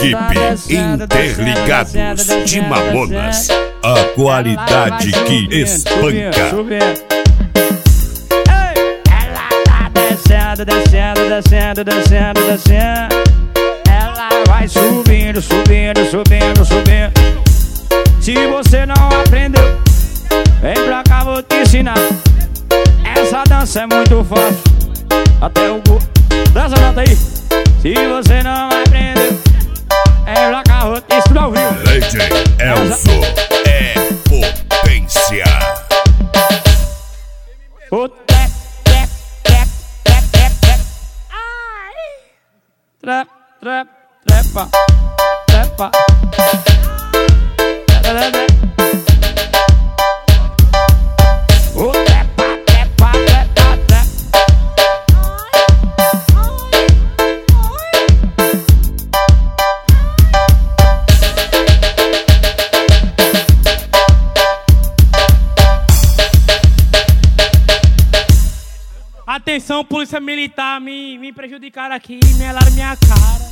Equipe Interligados de Mamonas, a qualidade que espanca. Ela tá descendo, descendo, descendo, descendo, descendo. Ela vai subindo, subindo, subindo, subindo. Se você não aprendeu, vem pra cá, vou te ensinar. Essa dança é muito fácil, até o gol. Dança, nota aí. Se você não aprendeu, vem pra cá, vou te ensinar ao vivo. DJ Elzo é potência. O trap, trap, trap, trap, trap, trap. Ai. Trap, trap, trepa, trepa. O trepa, trepa, trepa, trepa. Atenção, polícia militar, me prejudicaram aqui, melaram minha cara.